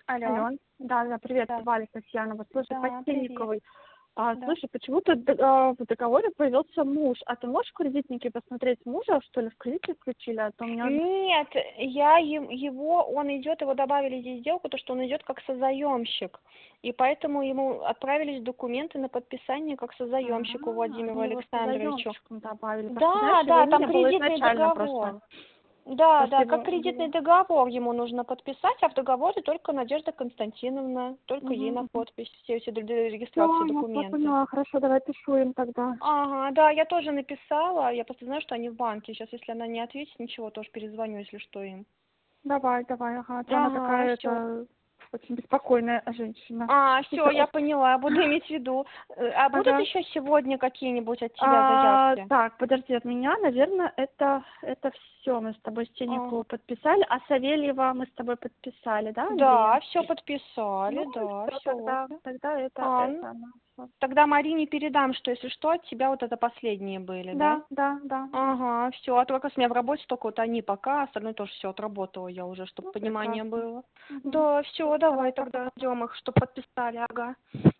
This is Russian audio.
Алло. Алло, да, да, привет, Да. Валя, Татьяна. Вот слушай, по Да, привет. Синниковой. Да. Слушай, почему-то в договоре появился муж. А ты можешь в кредитнике посмотреть мужа, что ли, в кредите включили? А то у меня... Нет, я его, он идет, его добавили здесь в сделку, то что он идет как созаемщик. И поэтому ему отправились документы на подписание как созаемщику Владимиру Они его Александровичу. созаемщиком добавили. Просто, Да, знаешь, его да, там не было кредитный изначально просто. договор. Да, Просто да, как его кредитный было... договор ему нужно подписать, а в договоре только Надежда Константиновна, только ей на подпись, все эти для регистрации Все, я все документы. поняла. Хорошо, давай пишу им тогда. Ага, да, я тоже написала, я просто знаю, что они в банке. Сейчас, если она не ответит, ничего, тоже перезвоню, если что, им. Давай, давай, ага. А то она Ага, такая, все. это, очень беспокойная женщина. Все, Слушай, я поняла, буду иметь в виду. А будут ага. еще сегодня какие-нибудь от тебя заявки? Так, подожди, от меня, наверное, это все. Мы с тобой Ага. Стенникову подписали, а Савельева мы с тобой подписали, да, Андрея? Да, все Ну, подписали, да, все, все тогда Ну, это она. Всё. тогда Марине передам, что если что, от тебя вот это последние были, да? Да, да, да. Ага, все. А то как раз у меня в работе только вот они пока, остальное тоже все отработала я уже, чтобы Ну, понимание прекрасно. было. Мгм. Да, все, Давай, давай пока. тогда ждем их, чтобы подписали, ага.